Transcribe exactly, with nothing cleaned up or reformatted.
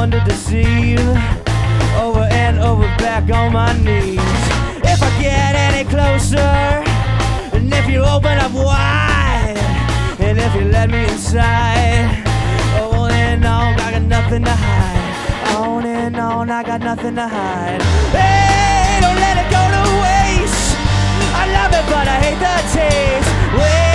to deceive. Over and over, back on my knees. If I get any closer, and if you open up wide, and if you let me inside, on and on, I got nothing to hide. On and on, I got nothing to hide. Hey, don't let it go to waste. I love it, but I hate the taste. Wait.